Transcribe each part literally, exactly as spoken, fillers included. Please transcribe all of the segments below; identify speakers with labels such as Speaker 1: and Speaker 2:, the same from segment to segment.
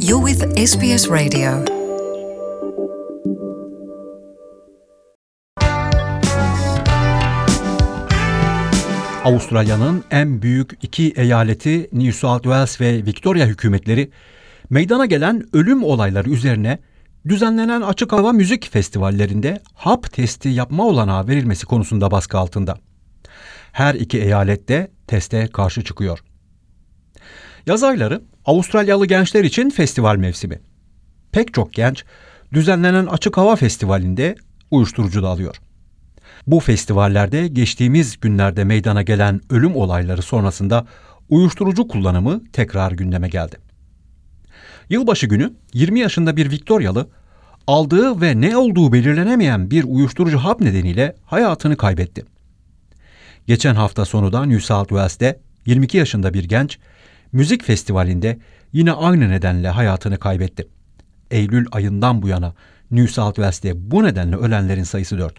Speaker 1: You're with S B S Radio.
Speaker 2: Avustralya'nın en büyük iki eyaleti New South Wales ve Victoria hükümetleri meydana gelen ölüm olayları üzerine düzenlenen açık hava müzik festivallerinde hap testi yapma olanağı verilmesi konusunda baskı altında. Her iki eyalet de teste karşı çıkıyor. Yaz ayları Avustralyalı gençler için festival mevsimi. Pek çok genç düzenlenen açık hava festivalinde uyuşturucu da alıyor. Bu festivallerde geçtiğimiz günlerde meydana gelen ölüm olayları sonrasında uyuşturucu kullanımı tekrar gündeme geldi. Yılbaşı günü yirmi yaşında bir Victorialı aldığı ve ne olduğu belirlenemeyen bir uyuşturucu hap nedeniyle hayatını kaybetti. Geçen hafta sonu da New South Wales'te yirmi iki yaşında bir genç müzik festivalinde yine aynı nedenle hayatını kaybetti. Eylül ayından bu yana New South Wales'te bu nedenle ölenlerin sayısı dört.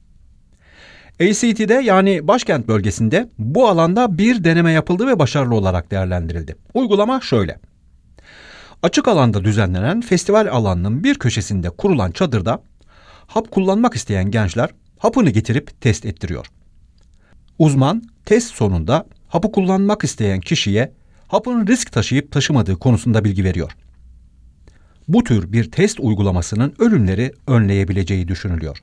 Speaker 2: A C T'de yani başkent bölgesinde bu alanda bir deneme yapıldı ve başarılı olarak değerlendirildi. Uygulama şöyle. Açık alanda düzenlenen festival alanının bir köşesinde kurulan çadırda hap kullanmak isteyen gençler hapını getirip test ettiriyor. Uzman test sonunda hapı kullanmak isteyen kişiye hapın risk taşıyıp taşımadığı konusunda bilgi veriyor. Bu tür bir test uygulamasının ölümleri önleyebileceği düşünülüyor.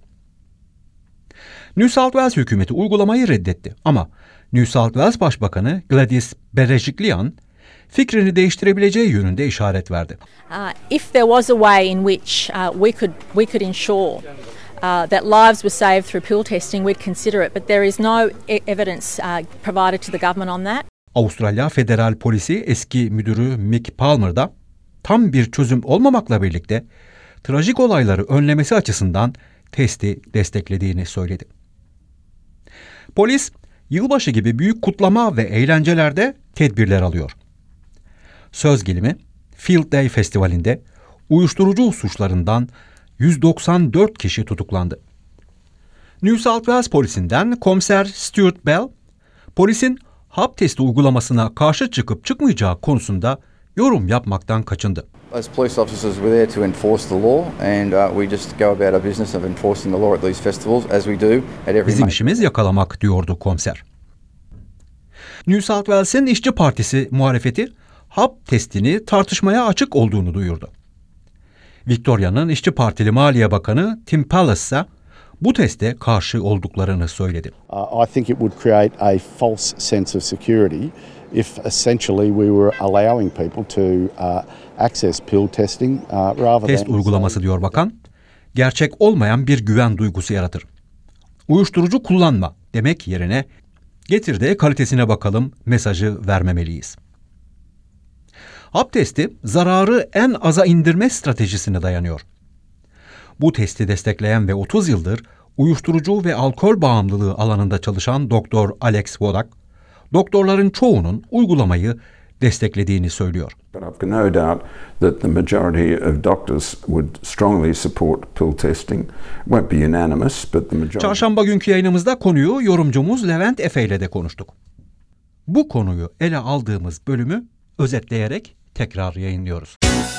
Speaker 2: New South Wales hükümeti uygulamayı reddetti ama New South Wales Başbakanı Gladys Berejiklian fikrini değiştirebileceği yönünde işaret verdi.
Speaker 3: Uh, if there was a way in which uh, we could we could ensure uh, that lives were saved through pill testing, we'd consider it, but there is no e- evidence uh, provided to the government on that.
Speaker 2: Avustralya Federal Polisi eski müdürü Mick Palmer da tam bir çözüm olmamakla birlikte trajik olayları önlemesi açısından testi desteklediğini söyledi. Polis, yılbaşı gibi büyük kutlama ve eğlencelerde tedbirler alıyor. Söz gelimi, Field Day Festivali'nde uyuşturucu suçlarından yüz doksan dört kişi tutuklandı. New South Wales polisinden komiser Stuart Bell, polisin hap testi uygulamasına karşı çıkıp çıkmayacağı konusunda yorum yapmaktan kaçındı.
Speaker 4: As police officers, we're there to enforce the law, and uh, we just go about our business of enforcing the law at these festivals, as we do at every.
Speaker 2: Bizim işimiz yakalamak, diyordu komiser. New South Wales'in İşçi Partisi muhalefeti hap testini tartışmaya açık olduğunu duyurdu. Victoria'nın İşçi Partili Maliye Bakanı Tim Pallas ise bu teste karşı olduklarını söyledi.
Speaker 5: Uh, I think it would create a false sense of security if essentially we were allowing people to uh, access pill testing uh, rather
Speaker 2: Test
Speaker 5: than...
Speaker 2: uygulaması, diyor bakan, gerçek olmayan bir güven duygusu yaratır. Uyuşturucu kullanma demek yerine getir de kalitesine bakalım mesajı vermemeliyiz. Hap testi zararı en aza indirme stratejisine dayanıyor. Bu testi destekleyen ve otuz yıldır uyuşturucu ve alkol bağımlılığı alanında çalışan Doktor Alex Wodak, doktorların çoğunun uygulamayı desteklediğini söylüyor.
Speaker 6: But I've got no doubt that the majority of doctors would strongly support pill testing. Won't be unanimous, but the majority.
Speaker 2: Çarşamba günkü yayınımızda konuyu yorumcumuz Levent Efe ile de konuştuk. Bu konuyu ele aldığımız bölümü özetleyerek tekrar yayınlıyoruz.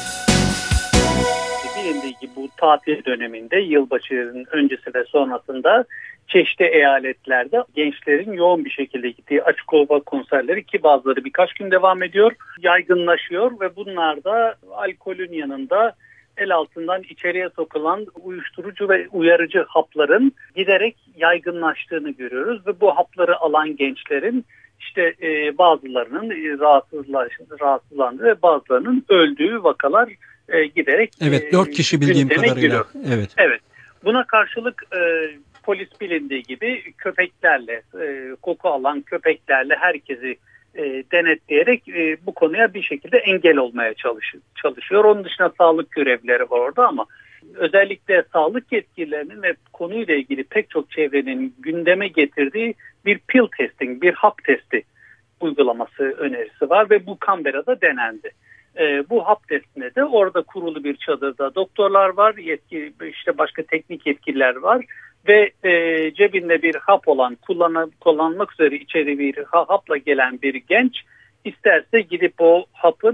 Speaker 7: Bilindiği gibi bu tatil döneminde yılbaşının öncesi ve sonrasında çeşitli eyaletlerde gençlerin yoğun bir şekilde gittiği açık hava konserleri, ki bazıları birkaç gün devam ediyor, yaygınlaşıyor ve bunlar da alkolün yanında el altından içeriye sokulan uyuşturucu ve uyarıcı hapların giderek yaygınlaştığını görüyoruz ve bu hapları alan gençlerin işte e, bazılarının e, rahatsızlandığı ve bazılarının öldüğü vakalar e, giderek
Speaker 2: Evet, dört kişi bildiğim kadarıyla. Giriyor. Evet.
Speaker 7: Evet. Buna karşılık e, polis bilindiği gibi köpeklerle, e, koku alan köpeklerle herkesi e, denetleyerek e, bu konuya bir şekilde engel olmaya çalış, çalışıyor. Onun dışında sağlık görevlileri var orada ama özellikle sağlık yetkililerinin ve konuyla ilgili pek çok çevrenin gündeme getirdiği bir pill testing, bir hap testi uygulaması önerisi var ve bu Canberra'da denendi. E, bu hap testinde de orada kurulu bir çadırda doktorlar var, yetki, işte başka teknik yetkililer var ve e, cebinde bir hap olan, kullan, kullanmak üzere içeri bir hapla gelen bir genç isterse gidip o hapın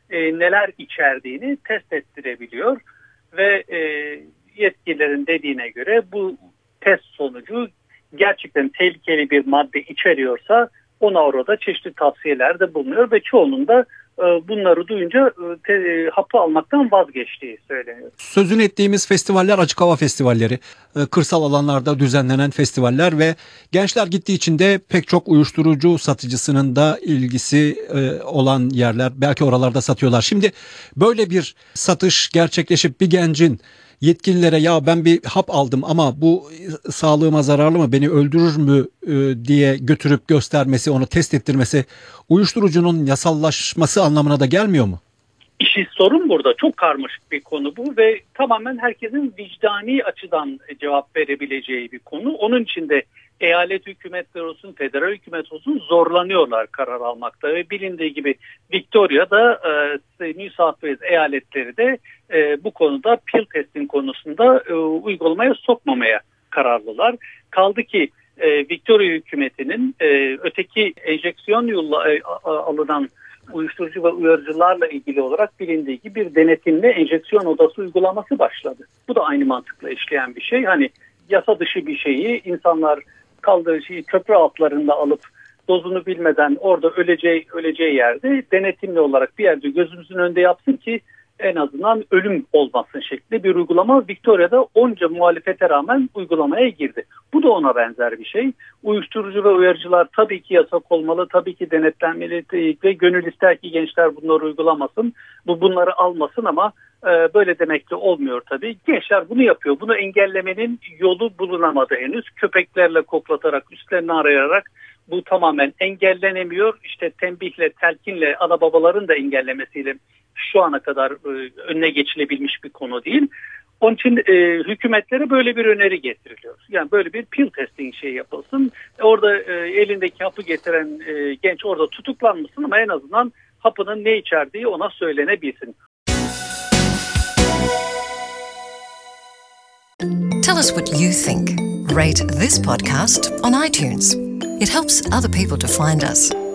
Speaker 7: e, neler içerdiğini test ettirebiliyor ve e, yetkililerin dediğine göre bu test sonucu gerçekten tehlikeli bir madde içeriyorsa ona orada çeşitli tavsiyelerde bulunuyor ve çoğunun da e, bunları duyunca e, te, hapı almaktan vazgeçtiği söyleniyor.
Speaker 2: Sözünü ettiğimiz festivaller açık hava festivalleri, e, kırsal alanlarda düzenlenen festivaller ve gençler gittiği için de pek çok uyuşturucu satıcısının da ilgisi e, olan yerler, belki oralarda satıyorlar. Şimdi böyle bir satış gerçekleşip bir gencin yetkililere ya ben bir hap aldım ama bu sağlığıma zararlı mı, beni öldürür mü e, diye götürüp göstermesi, onu test ettirmesi uyuşturucunun yasallaşması anlamına da gelmiyor mu?
Speaker 7: İşi sorun burada. Çok karmaşık bir konu bu ve tamamen herkesin vicdani açıdan cevap verebileceği bir konu. Onun için de eyalet hükümetleri olsun, federal hükümet olsun zorlanıyorlar karar almakta ve bilindiği gibi Victoria'da e, New South Wales eyaletleri de e, bu konuda pill testing konusunda e, uygulamaya sokmamaya kararlılar. Kaldı ki e, Victoria hükümetinin e, öteki enjeksiyon yolla e, alınan uyuşturucu ve uyarıcılarla ilgili olarak bilindiği gibi bir denetimli enjeksiyon odası uygulaması başladı. Bu da aynı mantıkla işleyen bir şey. Hani yasa dışı bir şeyi insanlar kaldığı şeyi köprü altlarında alıp dozunu bilmeden orada öleceği öleceği yerde denetimli olarak bir yerde gözümüzün önünde yapsın ki en azından ölüm olmasın şeklinde bir uygulama Victoria'da onca muhalefete rağmen uygulamaya girdi. Bu da ona benzer bir şey. Uyuşturucu ve uyarıcılar tabii ki yasak olmalı, tabii ki denetlenmeli ve gönül ister ki gençler bunları uygulamasın, bu bunları almasın ama e, böyle demekle olmuyor tabii. Gençler bunu yapıyor. Bunu engellemenin yolu bulunamadı henüz. Köpeklerle koklatarak, üstlerini arayarak bu tamamen engellenemiyor. İşte tembihle, telkinle, ana babaların da engellemesiyle şu ana kadar e, önüne geçilebilmiş bir konu değil. Onun için e, hükümetlere böyle bir öneri getiriliyor. Yani böyle bir pill testing şey yapılsın. Orada e, elindeki hapı getiren e, genç orada tutuklanmasın ama en azından hapının ne içerdiği ona söylenebilsin.
Speaker 1: Tell us what you think. Rate this podcast on iTunes. It helps other people to find us.